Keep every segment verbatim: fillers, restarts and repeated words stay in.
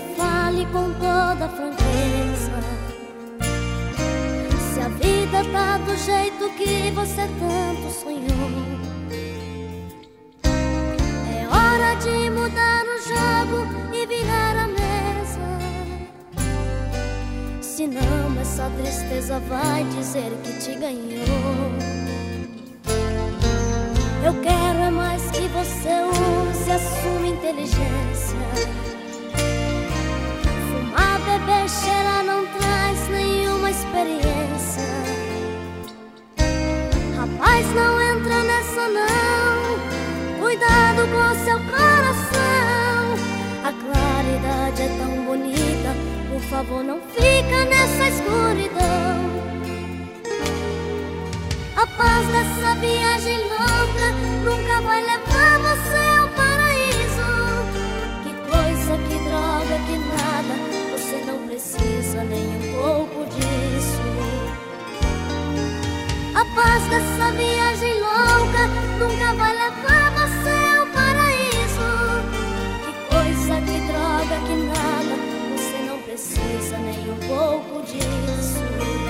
fale com toda franqueza. Se a vida tá do jeito que você tanto sonhou, é hora de mudar o jogo e virar a mesa. Senão essa tristeza vai dizer que te ganhou. Eu quero é mais que você use a sua inteligência. Fumar, beber, cheirar não traz nenhuma experiência. Rapaz, não entra nessa não, cuidado com seu coração. A claridade é tão bonita, por favor não fica nessa escuridão. A paz dessa viagem louca nunca vai levar você ao paraíso. Que coisa, que droga, que nada, você não precisa nem um pouco disso. A paz dessa viagem louca nunca vai levar você ao paraíso. Que coisa, que droga, que nada, você não precisa nem um pouco disso.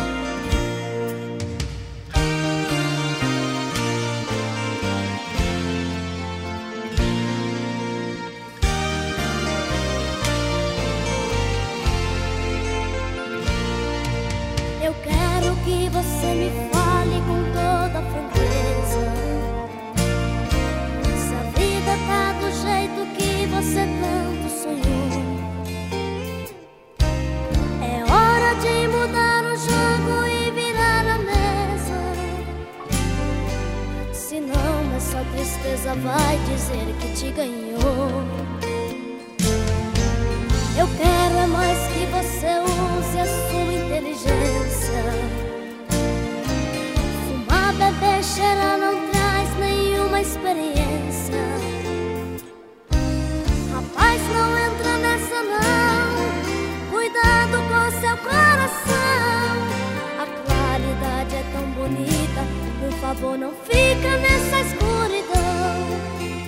Eu quero que você me fale com toda franqueza. Se a vida tá do jeito que você tanto sonhou, é hora de mudar o jogo e virar a mesa. Senão essa tristeza vai dizer que te ganhou. Eu quero é mais que você use a sua inteligência. Fumar, beber, cheirar não traz nenhuma experiência. Rapaz, não entra nessa não, cuidado com seu coração. A claridade é tão bonita, por favor não fica nessa escuridão.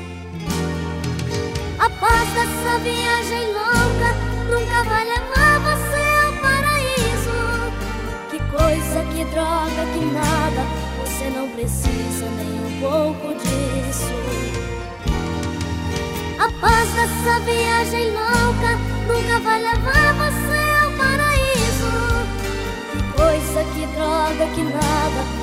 A paz dessa viagem louca nunca vai levar você ao paraíso. Que coisa, que droga, que nada, você não precisa nem um pouco disso. A paz dessa viagem louca nunca vai levar você ao paraíso. Que coisa, que droga, que nada,